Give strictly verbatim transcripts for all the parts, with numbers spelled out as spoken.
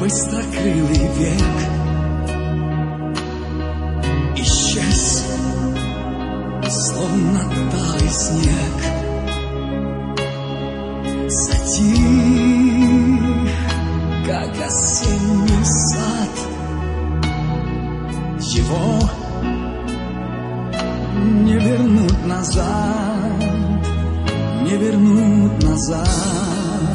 быстрокрылый век исчез, словно талый снег. Затих, как осенний сад. Его не вернуть назад, не вернуть назад.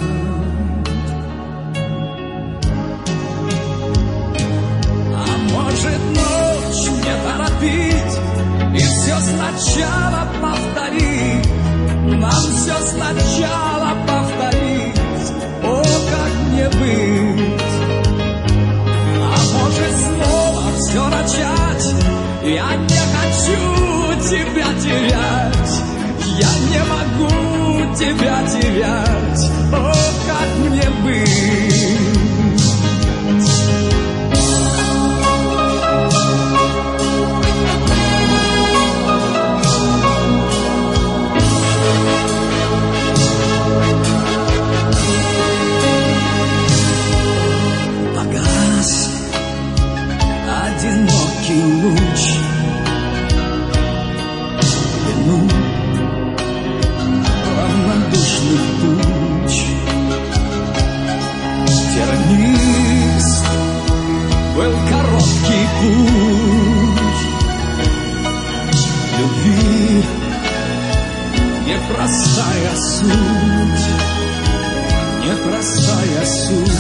А может, ночь не торопить и все сначала повторить, нам все сначала повторить, о, как мне быть. А может, снова все начать, я не хочу тебя терять, я не могу тебя терять, о, как мне быть. Погас одинокий луч, вину равнодушных туч. Терминус был короткий путь любви, непростая суть, непростая суть.